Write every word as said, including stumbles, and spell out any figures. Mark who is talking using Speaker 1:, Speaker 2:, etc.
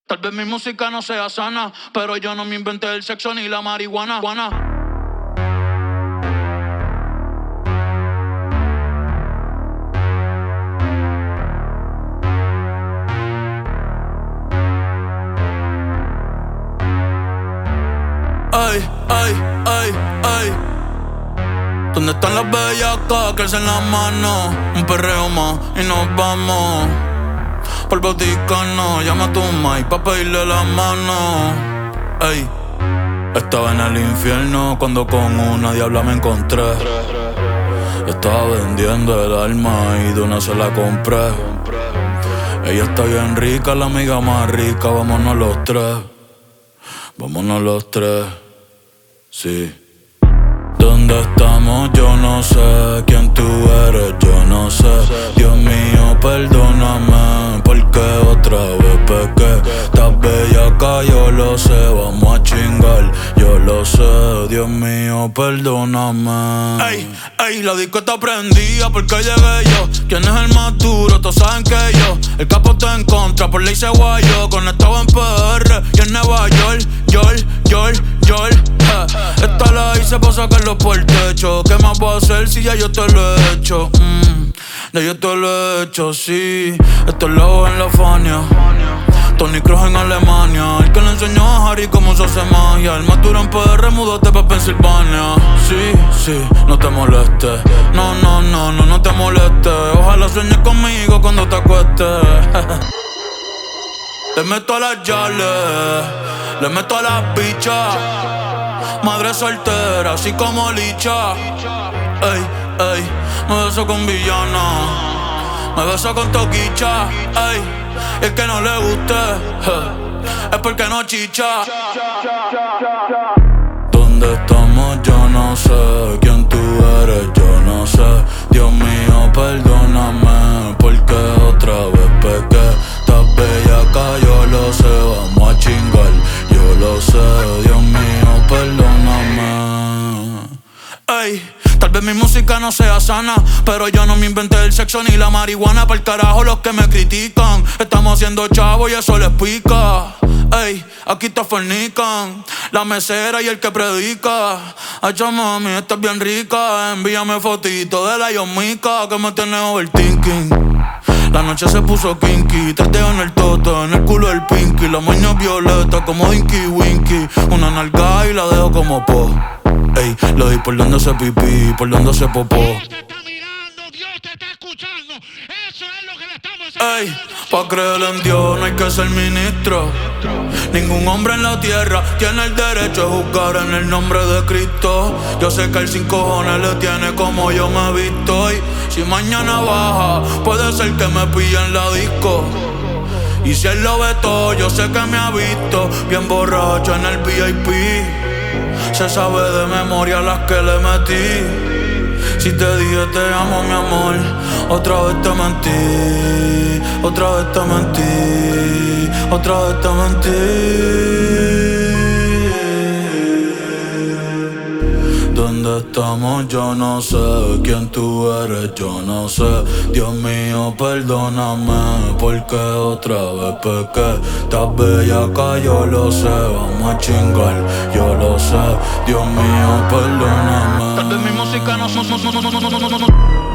Speaker 1: Tal vez mi música no sea sana, pero yo no me inventé el sexo ni la marihuana. Juana. Ay, ay, ay, ay. ¿Dónde están las bellacas que alzan las manos? Un perreo más y nos vamos por Vaticano. Llama a tu mai pa' pedirle la mano. Ey, estaba en el infierno cuando con una diabla me encontré. Estaba vendiendo el alma y de una se la compré. Ella está bien rica, la amiga más rica. Vámonos los tres, vámonos los tres. Sí. ¿Dónde estamos? Yo no sé. ¿Quién tú eres? Yo no sé. Dios mío, perdóname, porque otra vez pequé. Estás bellaca, yo lo sé. Vamos a chingar, yo lo sé. Dios mío, perdóname. Ey, ey, la disco está prendida porque llegué yo. ¿Quién es el más duro? Todos saben que yo. El capo está en contra, por ley se guayó. Conectado en P R y en Nueva York. York, York, York. Esta la hice pa' sacarlo por el techo. ¿Qué más puedo hacer si ya yo te lo he hecho? Mm, ya yo te lo he hecho, sí. Esto es lobo en la Fania, Tony Kroos en Alemania. El que le enseñó a Harry cómo se hace magia. El más duro en P R, múdate pa' Pensilvania. Sí, sí, no te molestes. No, no, no, no, no te molestes. Ojalá sueñes conmigo cuando te acuestes. Le meto a las yales, le meto a las bichas. Madre soltera, así como licha. Ey, ey, me beso con villana, me beso con toquicha. Ey, y el que no le guste eh, es porque no chicha. ¿Dónde estamos? Yo no sé. ¿Quién tú eres? Yo no sé. Dios mío, perdóname, porque otra vez pequé. Estás bellaca, yo lo sé. Vamos a chingar, yo lo sé. Dios mío, perdóname. Ey, tal vez mi música no sea sana, pero yo no me inventé el sexo ni la marihuana. Pa'l carajo los que me critican. Estamos haciendo chavo y eso les pica. Ey, aquí te fornican la mesera y el que predica. Ay, mami, estás bien rica. Envíame fotito de la yomica que me tiene overthinking. La noche se puso kinky, tres dedos en el toto, en el culo del pinky. La moña violeta como Dinky Winky. Una nalga y la dejo como po. Ey, lo di por donde se pipí, por donde se popó.
Speaker 2: Dios te está mirando, Dios te está escuchando. Eso es lo que le estamos haciendo.
Speaker 1: Ey, pa' creer en Dios no hay que ser ministro. Ningún hombre en la tierra tiene el derecho de juzgar en el nombre de Cristo. Yo sé que él sin cojones le tiene como yo me he visto. Y si mañana baja, puede ser que me pille en la disco. Y si él lo ve todo, yo sé que me ha visto bien borracho en el V I P. Se sabe de memoria las que le metí. Si te dije te amo, mi amor, otra vez te mentí. Otra vez te mentí. Otra vez te mentí. ¿Dónde estamos? Yo no sé. ¿Quién tú eres? Yo no sé. Dios mío, perdóname, porque otra vez pequé. Estás bellaca, yo lo sé. Vamos a chingar, yo lo sé. Dios mío, perdóname. Tal vez mi música no, no, no, no, no, no, no, no, no.